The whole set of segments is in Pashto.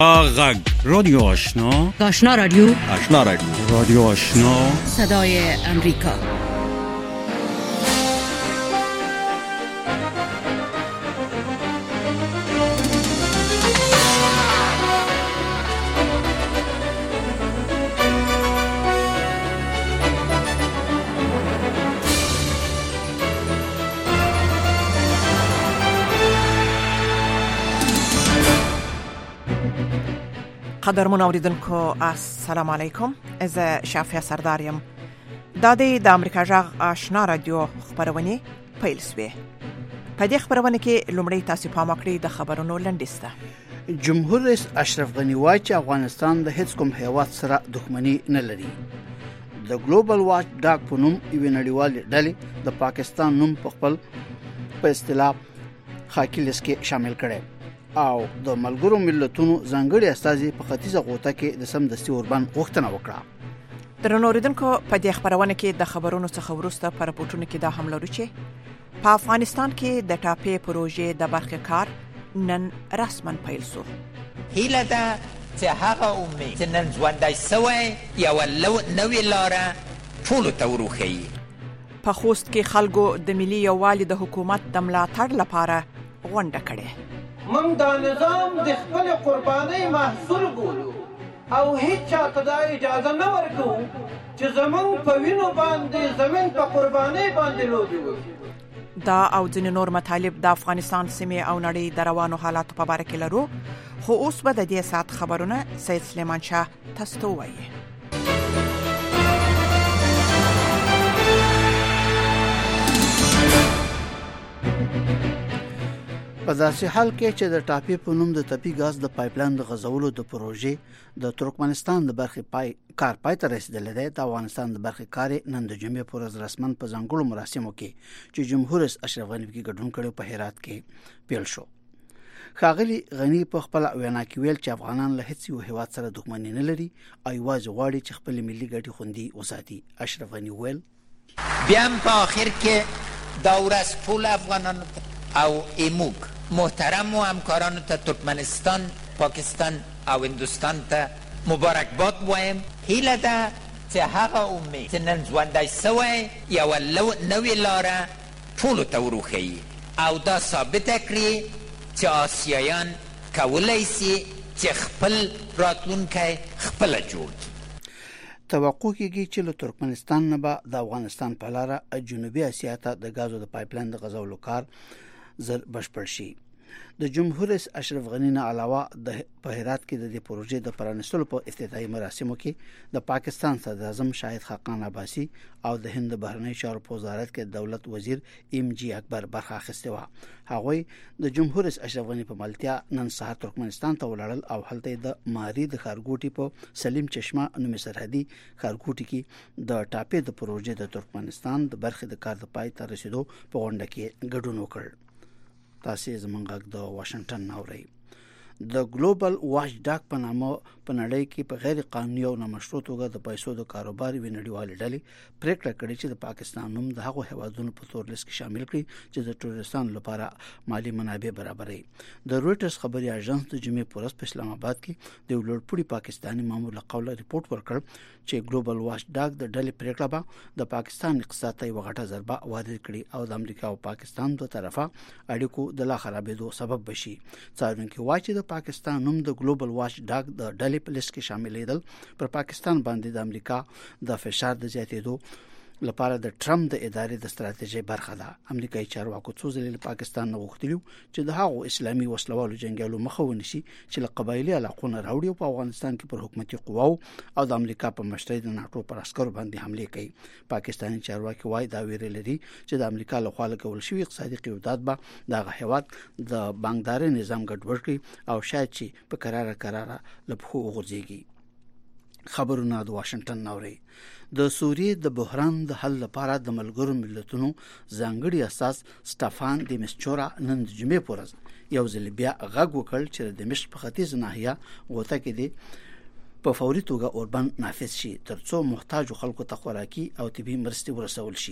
غږ رادیو آشنا، آشنا رادیو، آشنا رادیو، رادیو آشنا، صدای امریکا. قدرمن اوریدونکو السلام علیکم. از شافیا سرداریم. د امریکا جغ آشنا رادیو خبرونه پیل سوی. په دې خبرونه کې لومړی تاسو پام وکړئ د خبرونو لنډیسته. جمهور رئیس اشرف غنی وایي چې افغانستان د هیڅ کوم هیواد سره دښمنی نه لري. د ګلوبل واچ ډاګ په نوم یو نړیوال ډلې د پاکستان نوم په خپل په اصطلاح خاکی لیست کې شامل کړي او د ملګرو ملتونو ځانګړي استازي په ختیځه غوطه کې د سمدستي اوربان غوښتنه وکړه. درنو اوریدونکو په دې خبرونه کې د خبرونو څخه وروسته پر راپورټونو کې دا هم لرو چې په افغانستان کې د ټاپې پروژې د برخې کار نن رسماً پیل شو. هیله ده چې هغه امید چې نن ژوندی سوی یوه نوې لاره ټولو ته وروښیي. په خوست کې خلکو د ملي یووالي د حکومت د ملاتړ لپاره غونډه کړې. من دا نظام د خپل قربانۍ محصول ګورو او هیڅ چاته دا اجازه نه ورکو چې زمون په وینو باندې زمين په قربانۍ باندې لوبي وکړي. دا او ځینې نور مطالب د افغانستان سیمې او نړۍ د روانو حالاتو په اړه کې لرو، خو اوس به د دې سات خبرونه سید سلیمان شاه تاسو ته وایي. په داسې حال کې چې د ټاپې په نوم د طبي غاز د پایپلاین د غځولو د پروژې د ترکمنستان د برخې کار پای ته رسیدلی دی، د افغانستان د برخې کار نن د جمعې پر ورځ رسماً په ځانګړو مراسمو کې چې جمهور رئیس اشرف غنی کې ګډون کړی په هرات کې پیل شو. ښاغلي غنی په خپل وینا کې ویل چې افغانان له هیڅ یو هیواد سره دښمني نه لري او یوازې غواړي چې خپل ملي ګټې خوندي وساتي. اشرف غنی ویل بیا هم په آخر کې دا ورځ ټول افغانان او ایموک محترم و همکاران ته ترکمنستان، پاکستان او هندوستان ته مبارکباد وایم. هیله ده چې هغه امید چې نن ژوندی سوی یوه نوې لاره ټولو ته وروښیي او دا ثابته کړي چې آسیایان کولی سي چې خپل راتلونکی خپله جوړ کړي. توقع کېږي چې له ترکمنستان نه به د افغانستان په لاره جنوبي اسیا ته د غازو د پایپلاین د غځولو کار زر بشپړ شي. د جمهور رئیس اشرف غنی نه علاوه د په هرات کې د دې پروژې د پرانستلو په افتتاحي مراسمو کې د پاکستان صدر اعظم شاهد خاقان عباسي او د هند بهرنی چارو په وزارت کې دولت وزیر ام جی اکبر برخه اخیسته و. هغوی د جمهور رئیس اشرف غنی په ملتیا نن سهار ترکمنستان ته ولاړل او هلته د ماری د خارګوټي په سلیم چشمه نومي سرحدي خارګوټي کې د ټاپې د پروژې د ترکمنستان د برخې د کار د پای ته رسیدو په غونډه کې ګډون وکړ. تاسو زمونږ غږ د واشنگټن ناوړئ. د ګلوبل واچ ډاګ په نامه په نړۍ کې په غیر قانوني او نامشروع توګه د پیسو د کاروبار وی نړیوالې ډلې پریکړه کړې چې د پاکستان نوم د هغو هیوادونو په تور لیست کې شامل کړي چې د ټوریستانو لپاره مالی منابع برابري. د رويټرز خبري اژانس د جمعې په ورځ په اسلام آباد کې د لوړپوړي پاکستاني مامور له قوله ریپورت ورکړ چې ګلوبل واچ ډاګ د ډلې پریکړه به د پاکستان اقتصاد ته یو غټه ضربه وارد کړي او د امریکا او پاکستان دوه طرفه اړیکو د لا خرابېدو سبب بشي. څارونکو وايي چې د پاکستان نوم د ګلوبل واچ ډاګ د ډلې په لیست کې شاملېدل پر پاکستان باندې د امریکا د فشار د زیاتېدو لپاره د ټرمپ د ادارې د ستراتیژۍ برخه ده. امریکایي چارواکو څو ځله پاکستان نه غوښتي چې د هغو اسلامي وسلوالو جنگیالو مخه ونیسي چې له قبایلي علاقو نه راوړي او په افغانستان کې پر حکومتي قواو او د امریکا په مشرۍ د ناټو پر عسکرو باندې حمله کوي. پاکستاني چارواکي وايي دا ویره لري چې د امریکا له خوا لګول شوی اقتصادي قرارداد به د هیواد د بانکداري نظام ګډوډ کړي او شاید چې په قراره لپخو وغورځيږي. خبرونه د واشنگټن ناوړي. د سوریې د بحران د حل لپاره د ملګرو ملتونو ځانګړي اساس سټافان د مسچورا نن د جمعې په ورځ یو ځل بیا غږ وکړ چې د دمشق په ختیځ ناحیه غوطه کې دی په فوري توګه اوربان نافذ شي ترڅو محتاج خلکو ته خوراکي او طبي مرستې ورسول شي.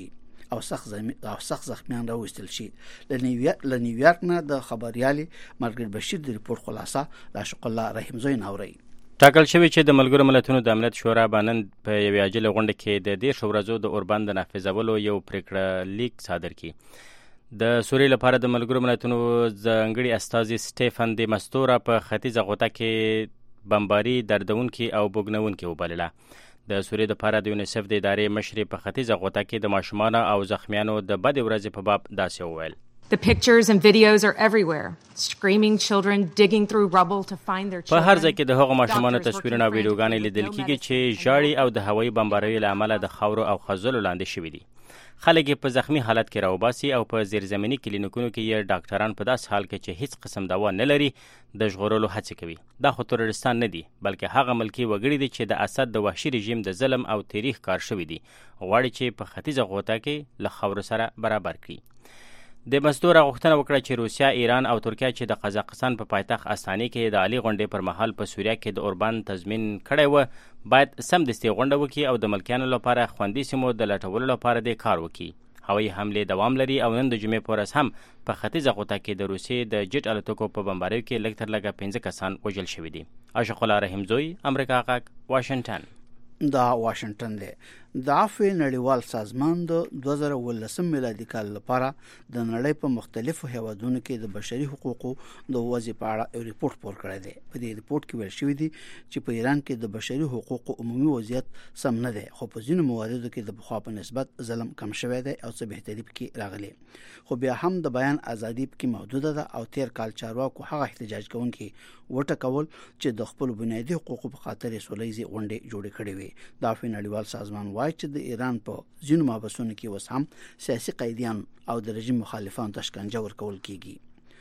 او سخت زخمیان راوستل شي. ل نیویارک نه د خبريالي مارګریټ بشیر د ریپورت خلاصه راشق الله رحیم زوی ناوري. ټاکل شوی چې د ملګرو ملتونو د امنیت شورا باندې په یوې عاجله غونډه کې د 10 ورځو د اوربان د نافذولو یو پریکړه لیک صادر کړي. د سوریې لپاره د ملګرو ملتونو ځانګړي استازي سټیفن دی مستورا په ختیځه غوطه کې بمباري دردونکي او بوګنونکي وبلله. د سوریې لپاره د یونیسف د ادارې مشري په ختیځه غوطه کې د ماشومانو او زخمیانو د بد ورځې په باب داسې وویل. The pictures and videos are everywhere. Screaming children digging through rubble to find their children. په هر ځای کې د هغو ماشومانو تصویرونه او ویډیوګانې لیدل کېږي چې ژاړي او د هوایي بمباریو له امله د خاورو او خځلو لاندې شوي دي. خلک په زخمی حالت کې راوباسي او په زیرزمینی کلینیکونو کې یې ډاکټران په داس حال کې چې هیڅ قسم دوا نه لري د ژغورلو هڅه کوي. دا خو تروریستان نه دي بلکې هغه ملکی وګړي دي چې د اسد د وحشي رژیم د ظلم او تاریخ کار شوی دي غواړي چې په ختیځه غوطه کې له خاورو سره برابر کړي. د مستوره غوښتنه وکړه چې روسیا، ایران او ترکیه چې د قزاقستان په پایتخت استانې کې د عالی غونډې پر مهال په سوریه کې د اوربان تضمین کړی و باید سمدستي غونډه وکړي او د ملکیانو لپاره خوندي سیمو د لټولو لپاره د کار وکړي. هوایي حملې دوام لري او نن د جمعې په ورځ هم په ختیځه غوطه کې د روسیې د جټ الوتکو په بمباریو کې لږ تر لږه 15 کسان وژل شوي دي. عاشق الله رحیم زوی، امریکا غږ، واشنگټن. دا واشنگټن دی. د عفو نړیوال سازمان د 2018 میلادي کال لپاره د نړۍ په مختلفو هیوادونو کې د بشري حقوقو د وضع په اړه یو ریپورت خپور کړی دی. په دې ریپورت کې ویل شوی دی چې په ایران کې د بشري حقوقو عمومي وضعیت سم نه دی، خو په ځینو مواردو کې د پخوا په نسبت ظلم کم شوی دی او څه بهتري پکې راغلي. خو بیا هم د بیان ازادي پکې محدوده ده او تیر کال چارواکو هغه احتجاج کوونکي وټکول چې د خپل بنیادي حقوقو په خاطر سولېزي غونډې جوړې کړې وي. د عفو نړیوال سازمان وايي چې د ایران په ځینو محبسونو کې اوس هم سیاسي قیدیان او د رژیم مخالفان ته شکنجه ورکول کیږي.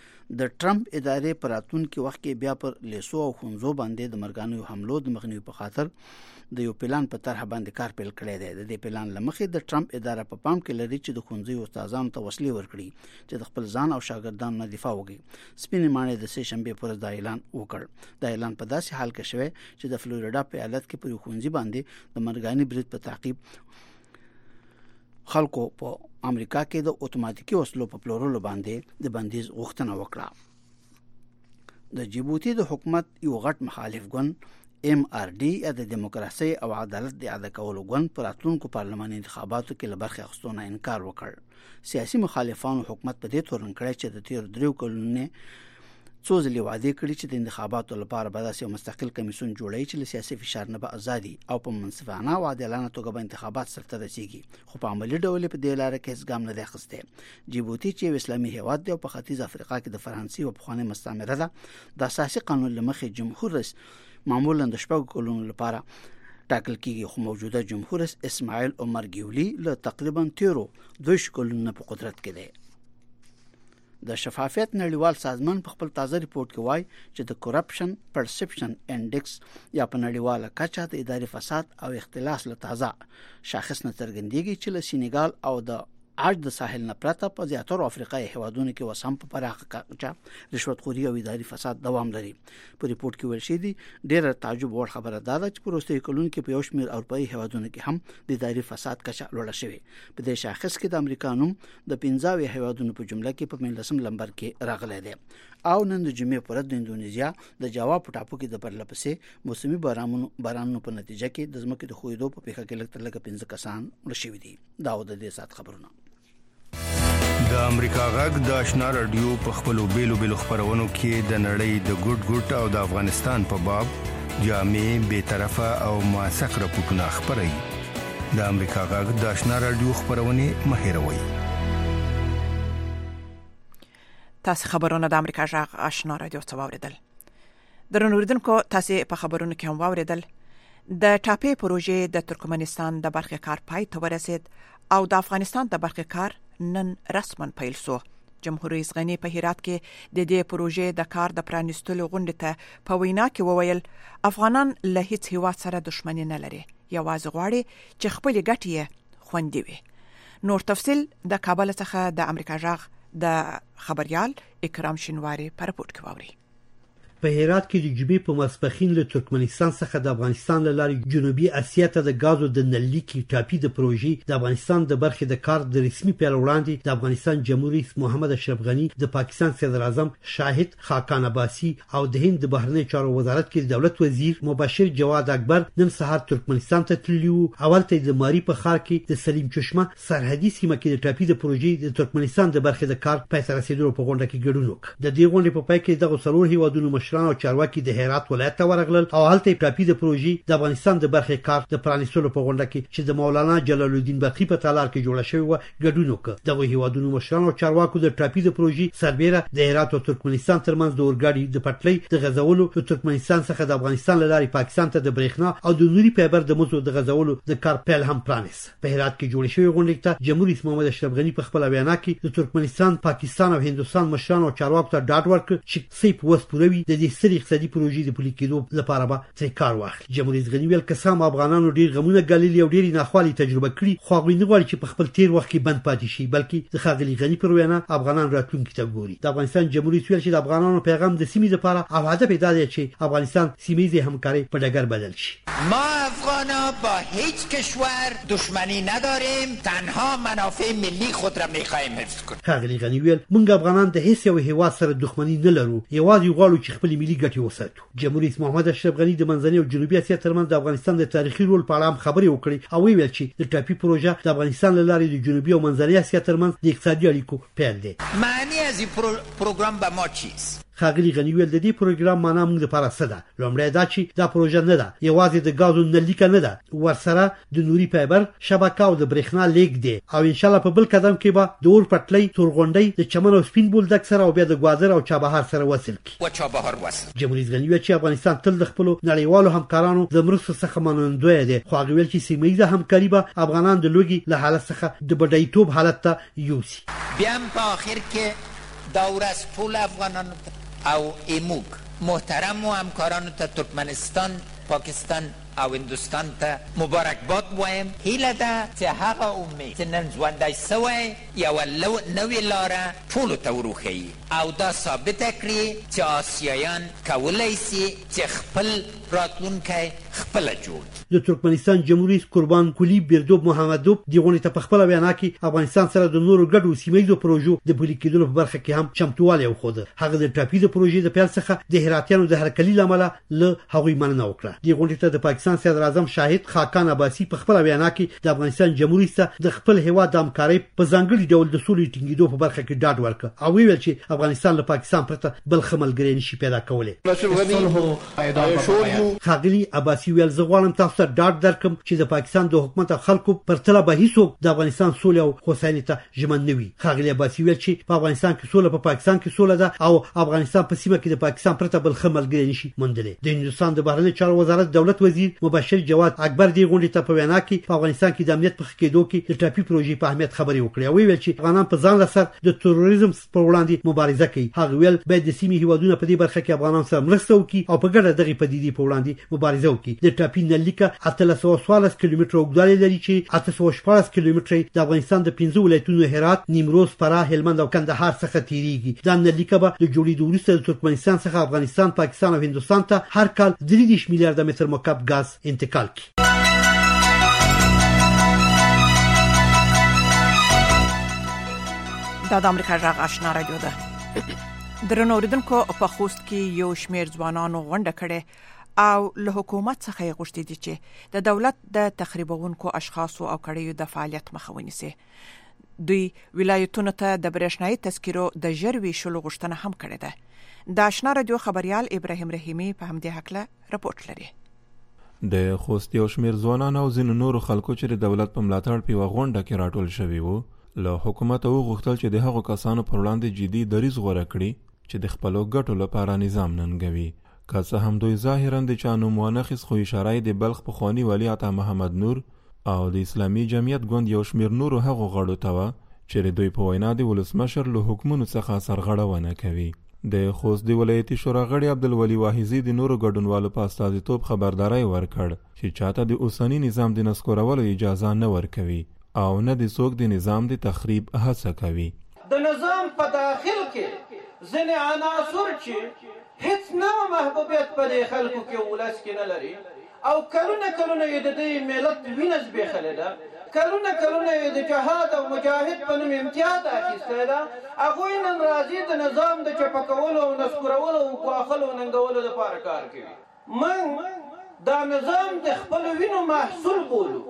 د ټرمپ ادارې په راتلونکي وخت کې بیا پر لیسو او خونزو باندې د مرګانو حملو د مخنیوي په خاطر د یو پلان په طرح باندې کار پیل کړی دی. د دې پلان لمخې د ټرمپ اداره په پام کې لري چې د خونځي استادانو ته وسلې ورکړي چې د خپل ځان او شاګردانو نه دفاع وکړي. سپینې ماڼۍ د سه شنبه پر دا اعلان وکړ. دا اعلان په داسې حال کې شوی چې د فلوریډا په ایالت کې پر خونځي باندې د مرګاني برید په تعقیب خلکو په امریکا کې د اتوماتیکي وسلو په پلورلو باندې د بندیز غوښتنه وکړه. د جیبوتي د حکومت یو غټ مخالف ګوند MRD یا د دیموکراسي او عدالت د اعاده کولو ګوند پر راتلونکو پارلماني انتخاباتو کې له برخې اخیستو انکار وکړ. سیاسي مخالفانو حکومت په دې تورن کړی چې د تیر 3 کلونو څو ځلې وعده کړې چې د انتخاباتو لپاره به داسې مستقل کمیسیون جوړوي چې له سیاسي فشار نه به ازادي او په منصفانه او عادلانه توګه به انتخابات سرته رسیږي. خو په عملي ډول په دې لاره کې هیڅ ګام نه دی اخیستی. جیبوتي چې اسلامي هیواد دی او په ختیځ افریقا کې د فرانسې او پخوانۍ مستعمره ده، د اساسي قانون لمخې جمهور رئیس معمولا د 4 کلونو لپاره ټاکل کیږي، خو موجوده جمهور رئیس اسماعیل عمر ګیولي له تقریبا 2 کلونو په قدرت کې دی. د شفافیت نړیوال سازمان په خپل تازه ریپورت کې وایي چې د کرپشن پرسپشن انډیکس یا په نړیواله کچه د اداري فساد او اختلاس له تازه شاخص نه څرګندېږي چې له سینیګال او د عاج د ساحل نه پرته په زیاترو افریقایي هیوادونو کې وسم په پراخه کچه رشوتخوري او اداري فساد دوام لري. په ریپورت کې ویل شوی دی ډېر تعجب وړ خبره ده چې په وروستیو کلونو کې په یو شمېر اروپایي هیوادونو کې هم د اداري فساد کچه لوړه شوې. په دې شاخص کې د امریکا نوم د 15 هیوادونو په جمله کې په 15 نمبر کې راغلی دی. او نن د جمعې پر ورځ د اندونیزیا د جاوا په ټاپو کې د پرلپسې موسمي بارانونو په نتیجه کې د ځمکې د ښویېدو په پیښه کې لږ تر لږه 15 کسان مړه شوي دي. دا د دې سات خبرونه. د امریکا غږ د آشنا رادیو په خپلو بیلو خبرونو کې د نړۍ د ګډ او د افغانستان په باب جامع، بی‌طرفه او موثق راپورټونه خبري. د امریکا غږ د آشنا رادیو خبرونه مهیروي. تاسو خبرونه د امریکا غږ آشنا رادیو څخه واوریدل. درنوریدونکو تاسو په خبرونو کې هم واوریدل د ټاپې پروژې د ترکمنستان د برخې کار پای ته ورسید او د افغانستان د برخې کار نن رسما پیل شو. جمهور رئیس غنی په هرات کې د دې پروژې د کار د پرانیستلو غونډې ته په وینا کې وویل افغانان له هیڅ هیواد سره دښمني نه لري، یوازې غواړي چې خپل ګټې خوندي وي. نور تفصیل د کابل څخه د امریکا غږ د خبريال اکرام شینواری په رپورت کې واوري. په هرات کې د جبهې په ماسپخین له ترکمنستان څخه د افغانستان له لارې جنوبي اسیا ته د غازو د نللیکي ټاپي د پروژې د افغانستان د برخې د کار د رسمي پیل وړاندې د افغانستان جمهوریت رئیس محمد اشرف غنی د پاکستان صدر اعظم شاهد خاقان عباسی او د هند د بهرنی چارو وزارت کې د دولت وزیر مبشر جواد اکبر نن سهار ترکمنستان ته تللی وو. اول ته د ماری په ښار کې د سلیم چشمه سرحدي سیمه کې د ټاپي د پروژې د ترکمنستان د برخې د کار پای ته رسیدلو په غونډه کې ګډون وکړ. د دې غونډې په پای کې دغه څلور هیوادونو مشران او چارواکي د هرات ولایت ته ورغلل او هلته ټاپي د پروژې د افغانستان د برخې کار د پرانیستلو په غونډه کې چې د مولانا جلال الدین بلخي په تالار کې جوړه شوې و ګډون وکړ. دغه هیوادونو مشران او چارواکو د ټاپي د پروژې سربېره د هرات او ترکمنستان ترمنځ د اورګاډي د پټلۍ د غځولو د ترکمنستان څخه د افغانستان له لارې پاکستان ته د برېښنا او د نوري فایبر د مزو د غځولو د کار پیل هم پرانیست. په هرات کې جوړ شوی غونډه ته جمهوریت رئیس محمد اشرف غنی په خپل بیان کې د ترکمنستان، پاکستان او هندستان مشران او چارواکو ته ډاډ ورکړ چې سیپ وسپوروي د دې سترې اقتصادي پروژې د پلي کېدو لپاره به ترې کار واخلي. جمهوریت غنی ویل که سم افغانانو ډیر غمونه ګاللي او ډیر ناخوالي تجربه کړي، خو هغوی نه غواړي چې په خپل تیر وخت کې بند پاتې شي، بلکې د ښاغلي غنی پر وینا افغانان راتلونکي ته ګوري. د افغانستان جمهوریت ویل چې د افغانانو پیغام د سیمې لپاره او هدف یې دا دی چې افغانستان سیمه‌ایزه همکاري په ډګر بدل شي. ما افغانا با هیچ کشور دشمنی نداریم، تنها منافع ملی خود را می‌خواهیم حفظ کنیم. ښاغلي غنی ویل موږ افغانان د هیڅ یو هیواد سره دښمنی نه لرو، یوازې غواړو چې خپل ملي ګټې وساتو. جمهوریت رئیس محمد اشرف غنی د منځنۍ او جنوبي اسیا ترمنځ د افغانستان د تاریخي رول په اړه خبرې وکړې او ویل چې د ټاپي پروژه د افغانستان له لارې د جنوبي او منځنۍ اسیا ترمنځ د اقتصادي اړیکو پیل دی. معنی از این پروگرام به ما چیست؟ ښاغلي غنی ویل د دې پروګرام معنا موږ لپاره څه ده؟ لومړی دا چې دا پروژه نه ده یوازې د غازو نلیکه نه ده، ورسره د نوري فایبر شبکه او د برېښنا لیک دی او ان شاء الله په بل قدم کې به د اور پټلۍ، تورغونډۍ، د چمن او سپین بولدک سره او بیا د ګوادر او چابهار سره وصل کی. جمهوریت غنی ویل چې افغانستان تل د خپل نړیوالو همکارانو د مرستو څخه منندوی دی، خو هغه ویل چې سیمه‌ایزه همکاري به افغانان د لوږې له حالت څخه د بډایتوب حالت ته یوسي. بیام په آخر کې دور از ټول افغانان او ایموگ محترم و همکاران تا ترکمنستان، پاکستان او هندوستان ته مبارکباد وایم. هیله ده چې هغه امید چې نن ژوندی سوی یوه نوې لاره ټولو ته وروښیي او دا ثابته کړي چې آسیایان کولی سي چې خپل راتلونکی خپله جوړ. د ترکمنستان جمهوریت قربان کلی بیردوب محمدوب دی غونډې ته په خپل بیان کې افغانستان سره د نورو ګډو سیمه‌ایزو پروژو د پلي کېدلو په برخه کې هم چمتووالی وښوده. هغه د ټاپي د پروژې د پیل څخه د هراتیانو د هرکلي له امله له هغوی مننه وکړه. دی غونډې ته د پاکستان صدر اعظم شاهد خاقان عباسی په خپل بیان کې د افغانستان جمهوریت ته د خپل هیواد د همکارۍ په ځانګړي ډول د سولې ټینګېدو په برخه کې ډاډ ورکړ او ویل چې افغانستان له پاکستان پرته بل ښه ملګری نشي پیدا کولی. ښاغلي عباسی ویل زه غواړم تاسو ته ډاډ درکړم چې د پاکستان د حکومت او خلکو پرتله به هیڅوک د افغانستان سولې او هوساینې ته ژمن نه وي. ښاغلي عباسی ویل چې په افغانستان کې سوله په پاکستان کې سوله ده او افغانستان په سیمه کې د پاکستان پرته بل ښه ملګری نشي موندلی. د هندوستان د بهرنی چارو وزارت دولت وزیر مبشر جواد اکبر دی غونډې ته په وینا کې په افغانستان کې د امنیت په ښه کېدو کې د ټاپي پروژې په اهمیت خبرې وکړې او ویل چې افغانان په ځان له سر د تروریزم پر وړاندې مبارزه کوي. هغه ویل باید د سیمې هیوادونه په دې برخه کې افغانان سره مرسته وکړي او په ګډه دغه پدیدې په وړاندې مبارزه وکړي. د ټاپي نلیکه 1314 کیلومتره اوږدوالی لري چې 814 کیلومتره د افغانستان د 15 ولایتونو هرات، نیمروز، فراه، هلمند او کندهار څخه تیریږي. دا نلیکه به د جوړېدو وروسته د ترکمنستان څخه افغانستان، پاکستان او هندوستان ته هر کال 3 میلیارډ متر مکعب غاز انتقال کړي. دا د امریکا غږ آشنا رادیو ده. درنو اوریدونکو په خوست کې یو شمېر ځوانانو غونډه کړې او له حکومت څخه یې غوښتي دي چې د دولت د تخریبونکو اشخاصو او کړیو د فعالیت مخه ونیسي. دوی ولایتونو ته د برېښنايي تذکرو د ژر ویشلو غوښتنه هم کړې ده. د آشنا رادیو خبريال ابراهیم رحیمی په همدې هکله راپورټ لري. د خوست یو شمېر ځوانان او ځینو نورو خلکو چې د دولت په ملاتړ په یوه غونډه کې راټول شوي وو له حکومت وغوښتل چې د هغو کسانو پر وړاندې جدي دریځ غوره کړي چې د خپلو ګټو لپاره نظام ننګوي. که څه هم دوی ظاهراً د چا نوم وانخیست خو اشاره یې د بلخ پخواني والي عطا محمد نور او د اسلامي جمعیت ګوند یو شمېر نورو هغو غړو ته وه چې د دوی په وینا د ولسمشر له حکمونو څخه سرغړونه کوي. د خوست د ولایتي شورا غړي عبدالولي واحظي د نورو ګډونوالو په استازیتوب خبرداری ورکړ چې چاته د اوسني نظام د نسکورولو اجازه نه ورکوي او نه د څوک د نظام د تخریب هڅه کوي. د نظام په داخل کې ځینې عناصر چې هیڅ نوع محبوبیت په دې خلکو کې ولس کې نه لري او کلونه یې د دې ملت وینه زبېښلې ده، کلونه یې د جهاد او مجاهد په نوم امتیاز اخیستی ده. هغوی نن راځي د نظام د چپه کولو او نسکورولو او ګواښلو او ننګولو دپاره کار کوي. موږ دا نظام د خپلو وینو محصول بولو،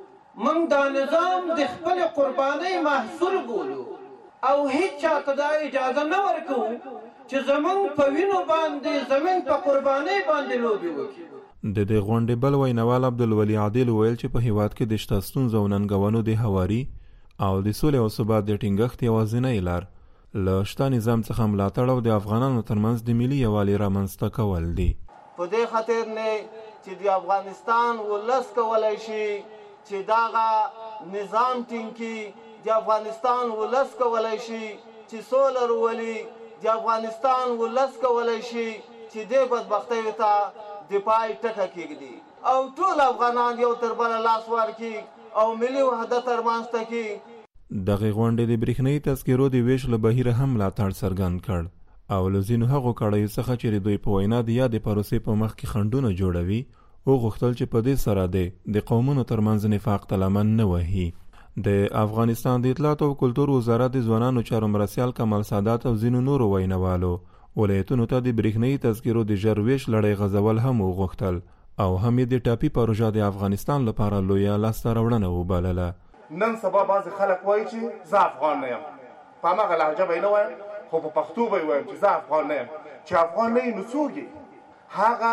موږ دا نظام د خپل قربانۍ محصول بولو او هیڅ چاته دا اجازه نه ورکوو چې زموږ په وینو باندې زموږ په قربانۍ باندې لوبې وکړي. د دې غونډې بل وینوال عبدالولي عادل ویل چې په هیواد کې د شته ستونزو او ننګونو د هواري او د سولې او ثبات د ټینګښت یوازینۍ لار له شته نظام څخه ملاتړ او د افغانانو ترمنځ د ملي یووالي رامنځته کول دي. په دې خاطر نه چې د افغانستان ولس کولی شي چې دغه نظام ټینګي، د افغانستان ولس کولی شي چې سوله راولي، د افغانستان ولس کولی شي چې دې بدبختیو ته د پای ټکه کېږدي او ټول افغانان یو تر بله لاس ورکړي او ملي وحدت رامنځته کړي. دغې غونډې د برېښنایي تذکرو د ویش له بهیره هم ملاتړ څرګند کړ او له ځینو هغو کړیو څخه چې د دوی په وینا د یادې پروسې په مخ کې خنډونه جوړوي وغوښتل چې په دې سره د قومونو ترمنځ نفاق ته لمن نه وهي. د افغانستان د اطلاعات او کلتور وزارت د ځوانانو چارو مرستیال کمال سادات او ځینو نورو وینوالو ولایتونو ته د برېښنایي تذکرو د ژر ویش لړۍ غځول هم وغوښتل او هم یې د ټاپي پروژه د افغانستان لپاره لویه لاسته راوړنه وبلله. نن سبا بعضې خلک وایي چې زه افغان نه یم، په هماغه لهجه به یې نه وایم خو په پښتو به یې وایم چې زه افغان نه یم. چې افغان نه یې نو څوک یې؟ هغه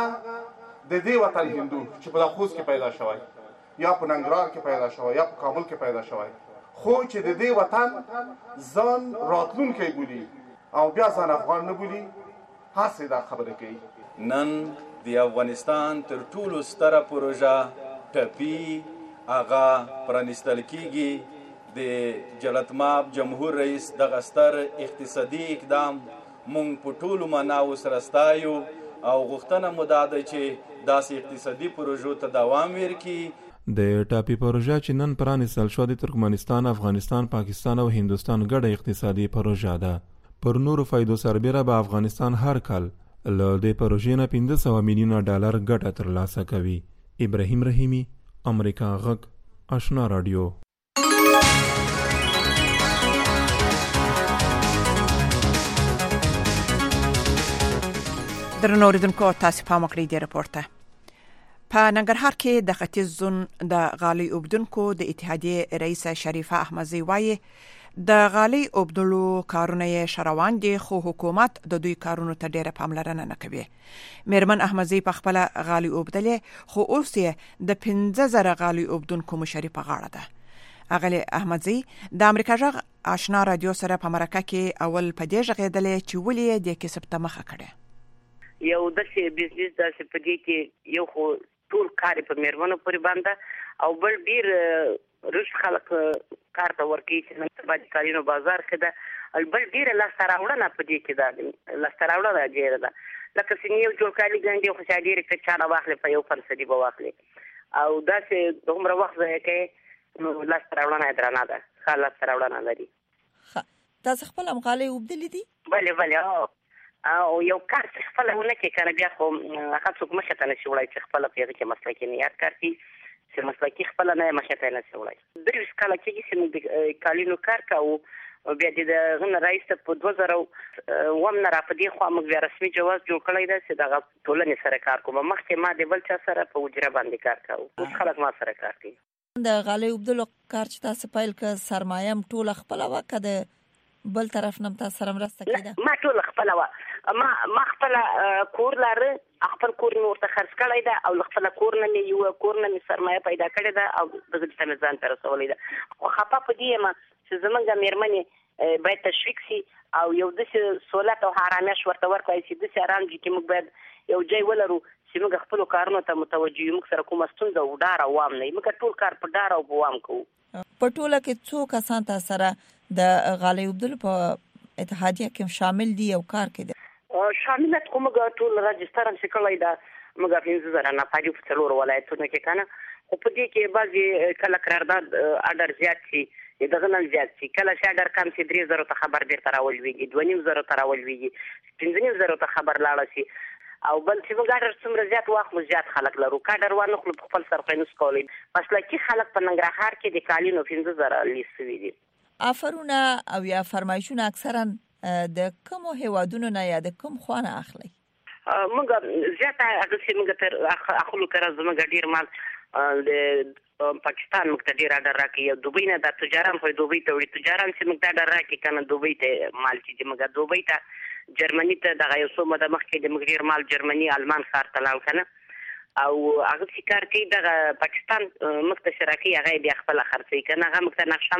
د دې وطن هندو چې په خوست کې پیدا شوی یا په ننګرهار کې پیدا شوی یا په کابل کې پیدا شوی، خو چې د دې وطن ځان راتلونکی بولي او بیا ځان افغان نه بولي، هسې دا خبره کوي. نن د افغانستان تر ټولو ستره پروژه ټپي هغه پرانیستل کیږي. د جلتماب جمهور رئیس دغه ستر اقتصادي اقدام مونږ په ټولو مناو سره ستایو او غوښتنه مو دا ده چې داسې اقتصادي پروژو ته دوام ورکړي. د ټاپي پروژه چې نن پرانیستل شوه د ترکمنستان، افغانستان، پاکستان او هندوستان ګډه اقتصادي پروژه ده. پر نورو فایدو سربیره به افغانستان هر کال له دې پروژې نه 500 میلیونه ډالر ګټه ترلاسه کوي. ابراهیم رحیمی، امریکا غږ، آشنا رادیو. درنو اوریدونکو، تاسو پام وکړئ د راپور ته. په ننګرهار کې د ختیځ زون د غالۍ اوبدونکو د اتحادیې رئیس شریفه احمدزی وایي د غالۍ اوبدلو کارونه یې شروان دي خو حکومت د دوی کارونو ته ډیره پاملرنه نه کوي. میرمن احمدزی په خپل غالۍ اوبدلې خو اوس یې د 15,000 غالۍ اوبدونکو مشري په غاړه ده. اغلی احمدزی د امریکا غږ آشنا رادیو سره په مرکه کې اول په دې غږېدلې چې ولې د کسب ته مخه کړي. یو داسې بزنس داسې په دې کې یو خو ټول کار په میرمنو پورې باندې او بل ډیر روش خلک کار ته ورکی چې نن سبا د کارونو بازار کې ده، بل ډیره لاسته راوړنه په دې کې ده، لاسته راوړنه ډیره ده. لکه څنګه یو جوړ کالي ګنډي خو ډیره کچانه واخلې په یو فلسفي به واخلې او داسې دومره وخت ځای کې نو لاسته راوړنه درنه ده، ښه لاسته راوړنه لري. تاسو خپل غالۍ اوبدلې دي؟ بله او یو کار چې خپل ونه کې کنه بیا خو هغه څوک مخه ته نشي وړای چې خپل پیغه کې مسلکي نه یاد کار کوي چې مسلکي خپل نه مخه ته نشي وړای. د ریس کال کې چې موږ کالینو کار کوو بیا د غن رئیس په 2000 ومن را په دې خو موږ بیا رسمي جواز جوړ کړی دی چې دغه ټولنې سره کار کوم. مخکې ما د بل چا سره په وجره باندې کار کوو، اوس خلک ما سره کار کوي. د غالۍ اوبدلو کار چې تاسو پیل ک سرمایم ټول خپل وکړه، بل طرف نم تاسو سره مرسته کړه؟ ما ټول خپل ما خپل کور لاره، خپل کور نور ته خرڅ کړی دا او خپل کور نه یو کور نه سرمایه پیدا کړی دا او دغه څه ځان تر رسولې ده. خو خپه په دې ما چې زمونږ میرمنې باید تشویق شي او یو د سہولت او حرامش ورته ورکړي چې د سران کې موږ باید یو ځای ولرو چې موږ خپل کارونو ته متوجه یو، موږ سره کومه ستونزه او ډار او وام نه، موږ ټول کار په ډار او بوام کوو. په ټوله کې څو کسان تاسو سره د غالۍ اوبدلو په اتحادیه کې شامل دي او کار کوي؟ شاملت کوم ټول راجستر هم شکلای دا موږ 15,000 نه پاره په څلور ولایتونو کې کنه، خو په دې کې بعضي کله قرارداد اډر زیات شي دغه نه زیات شي. کله چې اگر کم شي 3000 ته خبر بیرته راولويږي، 2500 ته راولويږي، 1500 ته خبر لاړ شي. او بل چې موږ اډر څومره زیات واخلو زیات خلک لرو، کاډر وانه خپل خپل سرخې نس کولی. مسلکي خلک په ننګرهار کې د کالینو 15000 لیست وی دي. افرونه او یا فرمایشونه اکثرا د کوم هیوادونو نه یا د کوم خوانه اخلي؟ موږ زیات هغه چې موږ تر اخلو کړه زموږ ډیر مال د پاکستان موږ ته ډیر اډر راکړي. دوبۍ نه د تجاران خو دوبۍ ته وړي، تجاران چې موږ ته اډر راکړي کنه دوبۍ ته مال چې موږ دوبۍ ته جرمني ته دغه یو څو مده مخکې د موږ ډیر مال جرمني آلمان ښار ته لاړ کنه، او هغه چې کار کوي دغه پاکستان موږ ته شراکي هغه بیا خپل خرڅي کنه، هغه موږ ته نقشه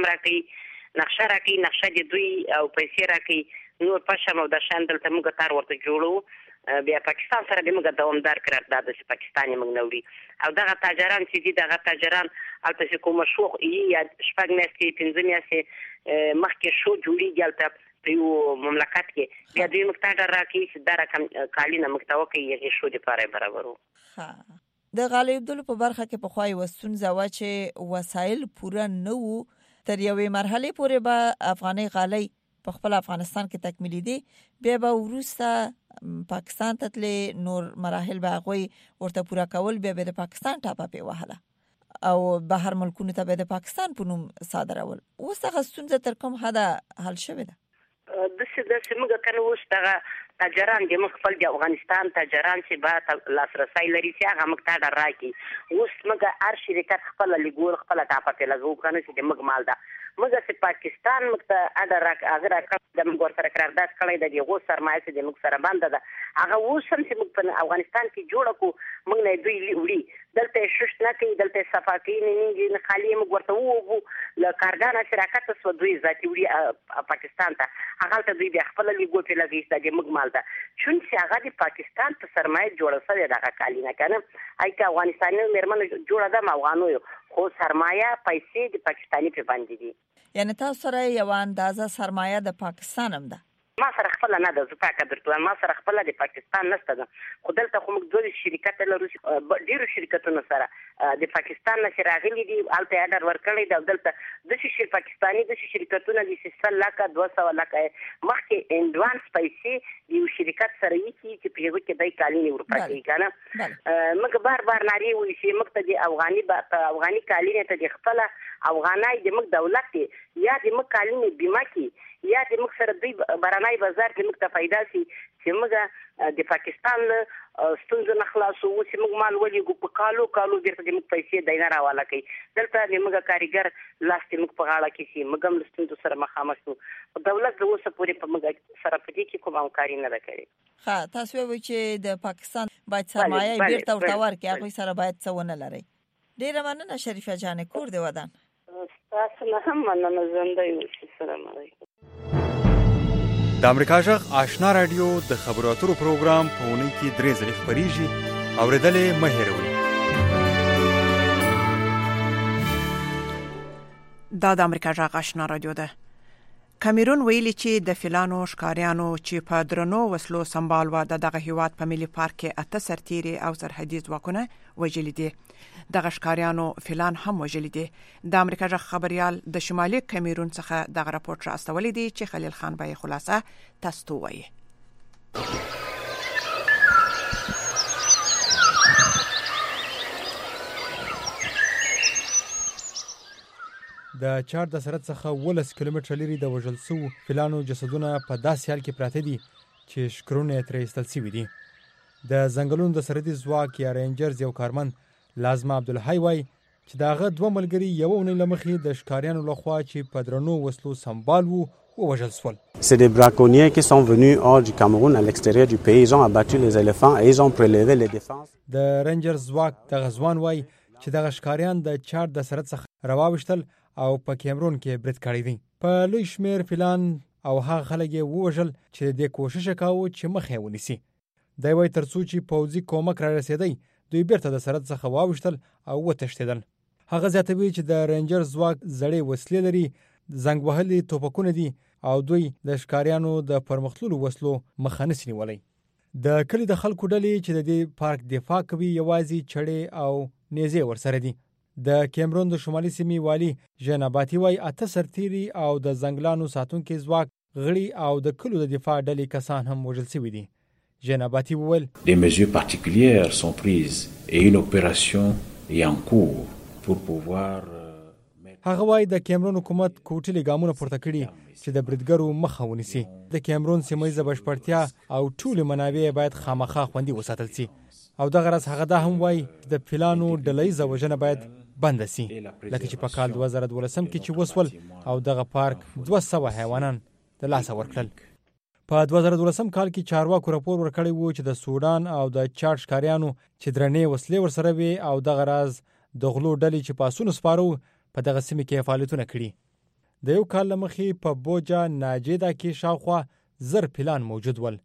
راکړي، نقشه د دوی او پیسې راکړي، نور پښه مو د شاندل ته موږ تار ورته جوړو. بیا پاکستان سره د موږ دوامدار قرارداد چې پاکستاني موږ نوړي. او دغه تاجران چې دي دغه تاجران البته چې کوم شوخ یا شپږ میاشتې 15 میاشتې مخکې شو جوړیږي البته په یو مملکت کې، بیا دوی موږ ته اډر راکړي چې دا رقم کالینه موږ ته وکړي هغې شو دپاره برابرو. د غالیبدلو په برخه کې پخوا یوه ستونزه وه چې وسایل پوره نه وو. تر یوې مرحلې پورې به افغاني غالۍ په خپل افغانستان کې تکمیلي دي، بیا به وروسته پاکستان ته تلې، نور مراحل به هغوی ورته پوره کول، بیا به د پاکستان ټاپه پې وهله او بهر ملکونو ته به د پاکستان په نوم صادرول. اوس هغه ستونزه تر کوم حده حل شوې ده؟ داسې موږ کنه اوس دغه تاجران د موږ خپل د افغانستان تاجران چې به لاسرسی لري چې هغه موږ ته اډر راکړي. اوس موږ هر شرکت خپله لګول خپله ټاپه پې لګوو کنه چې د موږ مال ده. موږ چې پاکستان موږ ته اډر هغه راکړ د موږ ورسره قرارداد کړی د هغو سرمایه چې د موږ سره بنده ده، هغه اوس هم چې موږ په افغانستان کې جوړه کړو موږ نه دوی وړي، دلته یې شش نه کوي، دلته یې صفا کوي نه خالي موږ ورته ووږو له کارګانه چې راکته سوه دوی ذاتي وړي پاکستان ته، هغه هلته دوی بیا خپله لیګو پې لګوي دا د موږ مال ده. چون چې هغه د پاکستان په سرمایه جوړه شوې دغه کالینه که نه، ای که افغانستاني مېرمنه جوړه ده افغانو یو، خو سرمایه پیسې د پاکستاني پې باندې دي. یعنی تاسو سره یو اندازه سرمایه د پاکستان هم ده؟ ما سره خپله نه ده، زه پاکه درته وایم، ما سره خپله د پاکستان نشته ده، خو دلته خو موږ 2 شرکت لرو، ډېرو شرکتونو سره د پاکستان نه چې راغلي دي هلته یې اډر ورکړی ده. او دلته داسې پاکستاني داسې شرکتونه دي چې 100 لکه 200 لکه مخکې انډوانس پیسې د یو شرکت سره ایښي چې په هغو کې دی کالینې ورپاکوي که نه. موږ بار نارې وایو چې موږ ته د افغاني کالینې ته د خپله افغانۍ د موږ دولت دی یا د موږ کالینې بیمه کړي یا د موږ سره دوی بهرنی بازار کې موږ ته پیدا شي چې موږ د پاکستان له ستونزو نه خلاصو، چې موږ مال ولیږو په کالو بیرته د موږ پیسې دی نه راواله کوي. دلته د موږ کاریګر لاس د موږ په غاړه کې شي، موږ هم له ستونزو سره مخامخ شو. دولت د اوسه پورې په موږ سره په دې کې کوم همکاري نه ده کړې. تاسو وایئ چې د پاکستان باید سرمایه بیرته ورته ورکړي، هغوی سره باید څه ونه لرئ. ډېره مننه شریفه جانې، کور دې ودان. تاسو نه هم مننه، ژوندی اوسئ. السلام علیکم. د امریکا غږ آشنا رادیو د خبرو اترو پروګرام په اونۍ کې 3 ځلې خپرېږي، اورېدل یې مه هېروئ. دا د امریکا غږ آشنا رادیو ده. کامیرون ویلي چې د فیلانو ښکاریانو چې په درنو وسلو سمبال و دغه هیواد په ملي پارک کې 8 سرتیري او سرحدي ځواکونه وژلي دي. دغه ښکاریانو فیلان هم وژلي دي. د امریکا غږ خبريال د شمالي کامیرون څخه دغه راپورټ را استولی دی چې خلیل خان به خلاصه تاسو ته وایي. د چار د سرحد څخه 12 کیلومتره لري د وژل شوو فیلانو جسدونه په داسې حال کې پراته دي چې شکرونه ترې ایستل شوي دي. د ځنګلونو د سرحدي ځواک یا رینجرز یو کارمن لازمه عبدالحی وایي چې د هغه 2 ملګري یوه اونۍ له مخې د ښکاریانو لخوا چې په درنو وسلو سمبال وو ووژل شول. C'est des braconniers qui sont venus hors du Cameroun à l'extérieur du pays, ils ont abattu les éléphants et ils ont prélevé les défenses. د رینجرز ځواک د غزوان وایي چې دغه ښکاریان د چار د سرحد څخه راواوښتل او په کیمرون کې برید کړی دی. په لوی شمیر فیلان او هغه خلک یې ووژل چې د کوشش کاوه چې مخ یې ونیسي. دی وایي تر څو چې پوځي کومک را رسېدی دوی بیرته د سرحد څخه واوښتل او وتښتېدل. هغه زیاتوي چې د رینجر ځواک زړې وسلې لري، زنګ وهلي توپکونه دي او دوی د ښکاریانو د پرمختللو وسلو مخه نشي نیولی. د کلي د خلکو ډلې چې د دې پارک دفاع کوي یوازې چړې او نیزې ورسره دي. د کیمرون د شمالي سیمې والی ژناباتي وای 8 سرتیري او د ځنګلانو ساتونکو ځواک غړي او د کلو د دفاع ډلې کسان هم وژل شوي دي. ژناباتي وویل des mesures particulières sont prises et une opération est en cours pour pouvoir هغه وای د کیمرون حکومت کوټلي ګامونه پورته کړي چې د بریدګرو مخه ونیسي. د کیمرون سیمه بشپړتیا او ټول منابع باید خامخا خوندي وساتل شي او دغه راز هغه دا هم وای د فیلانو ډلې زوجنه باید بند شي لکه چې په کال 2012 کې چې وسول او دغه پارک 200 حیوانات د لاس ورکړل. په 2012 کال کې چارواکو راپور ورکړی وو چې د سودان او د چاډ ښکاریانو چې درنې وسلې ورسره وي او دغه راز د غلو ډلې چې پاسونه سپارو په دغه سیمه کې فعالیتونه کړي. د یو کال مخې په بوجا ناجیدا کې شاوخوا 1000 پلان موجود ول.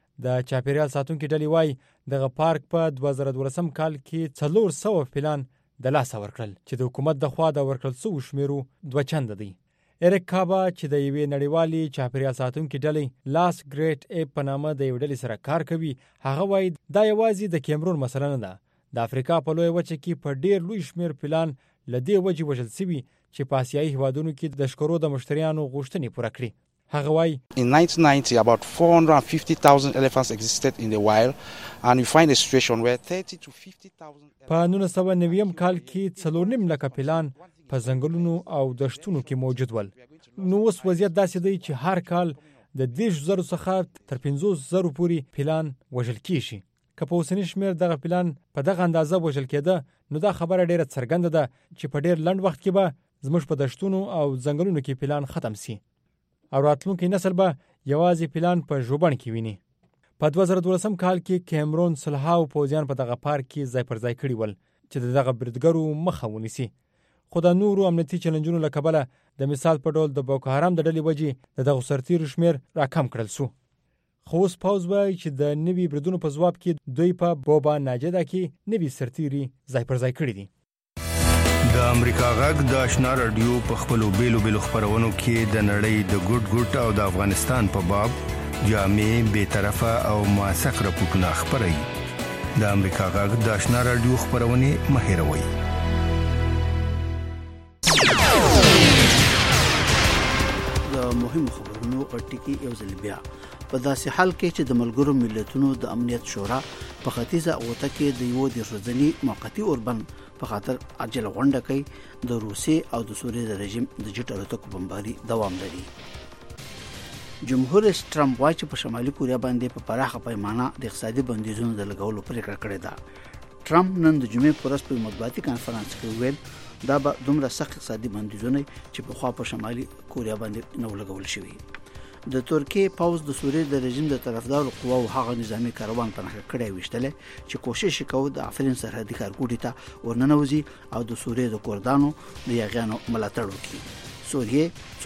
د چاپیریال ساتونکو ډلې وای دغه پارک په 2012 کال کې 400 پلان د لاس ورکړل چې د حکومت د خوا د ورکړل سو شمیرو 2 چنده دی. اریک کابا چې د یوې نړیوالې چاپیریال ساتونکو ډلې لاس ګریټ اپ په نامه د یو ډلې سره کار کوي. هغه وای دا یوازې د کیمرون مسله نه ده. د افریقا په لوی وچه کې په ډیر لوی شمیر پلان لدی وجه وژل سوي چې په آسیایي هیوادونو کې د شکرو د مشتریانو غوښتنې پوره کړي. هغه وای In 1990 about 450,000 elephants existed in the wild and we find a situation where 30 to 50,000 په 1990 کال کې 4.5 لک پلان په ځنګلونو او دشتونو کې موجود ول. نو اوس وضعیت داسې دی چې هر کال د 10,000 څخه تر 15,000 پورې پلان وژل کیږي. که په اوسنی شمیر دغه پلان په دغه اندازه وژل کېده نو دا خبره ډیره څرګنده ده چې په ډیر لنډ وخت کې به زموږ په دشتونو او ځنګلونو کې پلان ختم سي او راتلونکي نسل به یوازې پلان په ژوبڼ کې ویني. په 2012 کال کې کیمرون سلهاو پوځیان په دغه پارک کې ځای پر ځای کړي ول چې دغه بریدګرو مخه ونیسي. خو د نورو امنیتي چیلنجونو له کبله د مثال په ډول د بوکو حرام د ډلې وجې دغه سرتیرو شمیر راکم کړل سو. خو اوس پوځ وایي چې د نوي بریدونو په ځواب کې دوی په بوبا ناجیدا کې نوي سرتیري ځای پر ځای کړي دي. د امریکا غږ د آشنا رادیو په خپلو بیلو خپرونو کې د نړۍ د ګډ او د افغانستان په باب جامع بی‌طرفه او موثق راپورټونه خپروي. د امریکا غږ د آشنا رادیو خپرونې مه هېروئ. د مهمو خبرونو ټکی یو ځل بیا په داسې حال کې چې د ملګرو ملتونو د امنیت شورا په ختیځه اوته کې د یو د ورځنی موقتی اوربند په خاطر عاجل غونډه کوي د روسیې او د سوریې د رژیم د جټ الوتکو بمباري دوام لري. جمهور رئیس ټرمپ وايي چې په شمالي کوریا باندې په پراخه پیمانه د اقتصادي بندیزونو د لګولو پریکړه کړې ده. ټرمپ نن د جمعې په ورځ په مطبوعاتي کانفرنس کې ویل دا به دومره سخت اقتصادي بندیزونه چې په خوا په شمالي کوریا باندې نو لګول شوي. د ترکیه پاوز د سوریې د رژیم د طرفدارو قواو هغه نظامی کاروان په نخښه کړی وشتله چې کوشش کوي د افرین سرحدي کارګوټي ته ورننوځي او د سوریې د کوردانو د یاغیانو ملاتړ وکړي.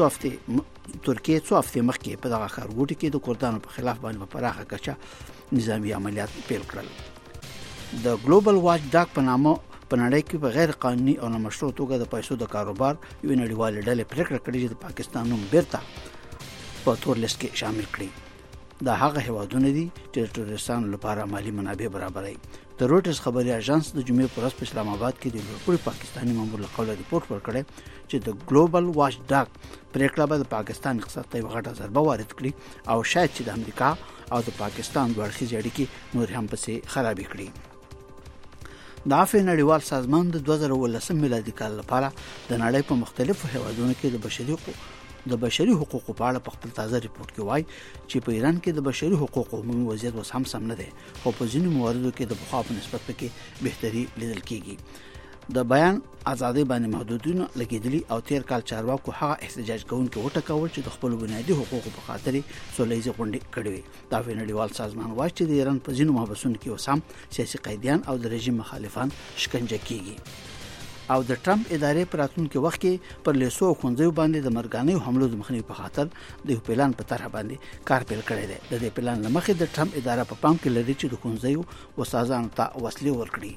ترکیه څو هفتې مخکې په دغه کارګوټي کې د کوردانو په خلاف باندې په پراخه کچه نظامی عملیات پیل کړل. د ګلوبل واچ ډاک په نامه په نړۍ کې په غیر قانوني او نامشروع توګه د پیسو د کاروبار یو نړیوال ډلې پریکړه کړې چې د پاکستان نوم بیرته په تور لیست کې شامل کړي. دا هغه هیوادونه دي چې د ټوریستانو لپاره مالی منابع برابروي. د روټرز خبري اژانس د جمعې پر ورځ په اسلام آباد کې د لوړ پاکستاني مامور له قوله ریپورت ورکړی چې د ګلوبل واچ ډاک پریکړه به د پاکستان اقتصاد ته غټه ضربه وارد کړي او شاید چې د امریکا او د پاکستان دوه اړخیزې اړیکې نور هم پسې خرابې کړي. د عفو نړیوال سازمان د 2018 میلادي کال لپاره د نړۍ په مختلفو هیوادونو کې د بشري حقوقو په اړه په خپل تازه ریپورت کې وایي چې په ایران کې د بشري حقوقو عمومي وضعیت اوس هم سم نه دی خو په ځینو مواردو کې د پخوا په نسبت پکې بهتري لیدل کېږي. د بیان ازادي باندې محدودونه لګیدلي او تیر کال چارواکو هغه احتجاج کوونکي وټکول چې د خپل بنیادي حقوقو په خاطر سولهییزه غونډې کړې وي. دا نړیوال سازمان وایي چې د ایران په ځینو محبسونو کې اوس هم سیاسي قیدیان او د رژیم مخالفان شکنجه کیږي. او د ټرمپ ادارې پر راتلونکي وخت کې پر لیسو خونځو باندې د مرګانیو حملو د مخنیوي په خاطر د یو پلان په طرح باندې کار پیل کړی دی. د دې پلان لمخې د ټرمپ اداره په پام کې لري چې د خونځو استادانو ته وسلې ورکړي.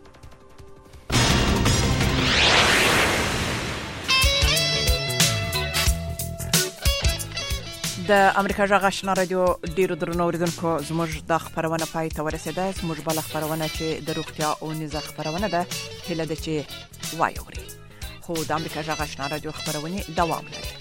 د امریکا جغ آشنا رادیو ډیرو درنو اوریدونکو زموږ د خبرونه پای ته ورسیده. زموږ بل خبرونه چې د روغتیا او نظام خبرونه ده هله د چې وای خوري خو د امریکا جغ آشنا رادیو خبرونه دوام لري.